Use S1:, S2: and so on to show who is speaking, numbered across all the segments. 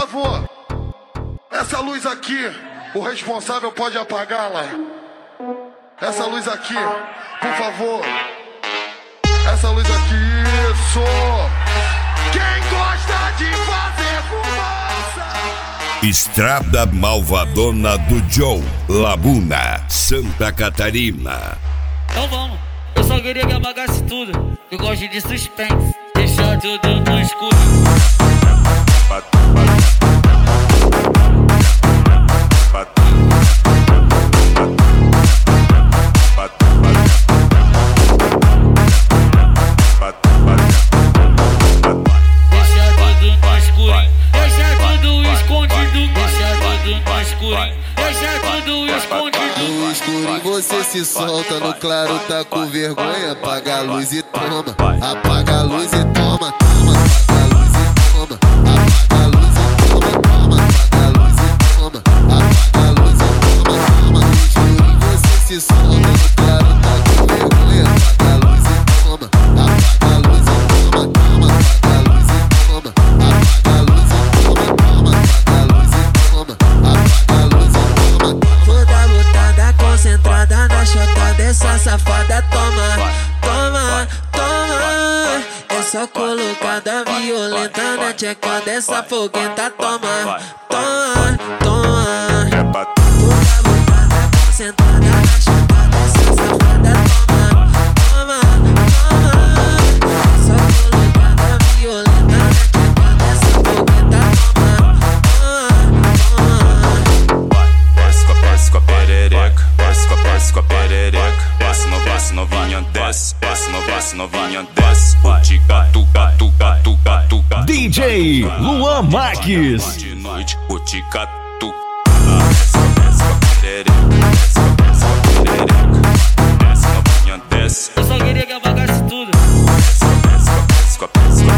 S1: favor, essa luz aqui, o responsável pode apagá-la. Essa luz aqui, por favor. Essa luz aqui, isso. Quem gosta de fazer fumaça?
S2: Estrada Malvadona do Joe, Labuna, Santa Catarina.
S3: Então vamos, eu só queria que apagasse tudo. Eu gosto de suspense, deixar tudo no escuro.
S4: No escuro você se solta, no claro tá com vergonha. Apaga a luz e toma, apaga a luz e toma, toma, apaga a luz e toma, apaga a luz e toma, toma, apaga a luz e toma, apaga a luz e toma, toma. No escuro você se solta, no claro tá com vergonha. Apaga a luz e toma, apaga a luz e toma, toma, apaga a luz e toma, apaga a luz e toma, toma, apaga a luz e toma, apaga a luz e toma.
S5: Toda lutada concentrada na chota dessa safada. Toma, toma, toma. É só colocada violenta na tcheca dessa foguenta. Toma, toma, toma. Toda lutada concentrada na chota dessa safada. Toma, toma, toma. É só colocada violenta na tcheca dessa foguenta. Toma, toma, toma.
S6: Desce com a perereca, desce com a perereca. Desce novinha, desce novinha, desce. Utica, tuca, tuca, tuca, tuca.
S7: DJ Luan Marques.
S6: De noite, utica, tuca. Desce com a perereca, desce com a perereca. Desce novinha, desce.
S3: Eu só queria que apagasse tudo.
S6: Desce com a perereca,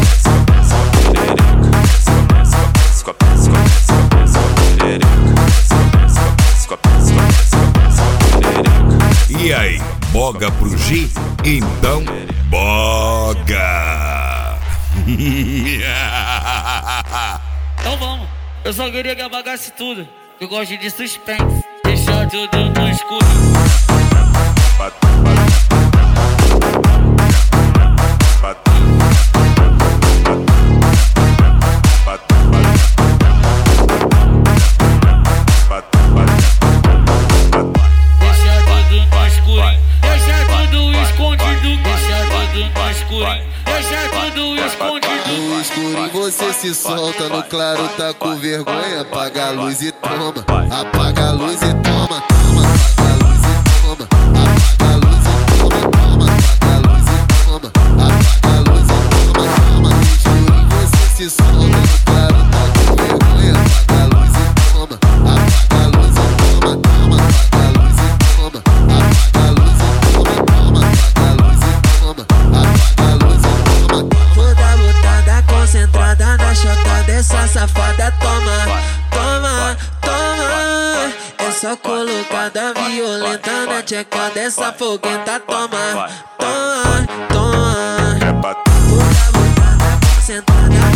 S6: desce com a perereca.
S2: E aí, boga pro G? Então, boga!
S3: Então vamos, eu só queria que apagasse tudo. Eu gosto de suspense, deixar tudo no escuro.
S4: No escuro você se solta, no claro tá com vergonha. Apaga a luz e toma, apaga a luz e toma, toma, apaga a luz e toma, apaga a luz e toma, toma, apaga a luz e toma, apaga a luz e toma, toma. No escuro você se solta, no claro tá com vergonha. Apaga a luz e toma, apaga a luz e toma, toma, apaga a luz e toma, apaga a luz e toma, toma, apaga a luz e toma, apaga a luz e toma.
S5: Toda lutada concentrada na chota dessa safada. Toma, toma, toma. É só colocada violenta na tcheca dessa foguenta. Toma, toma, toma. Toda lutada concentrada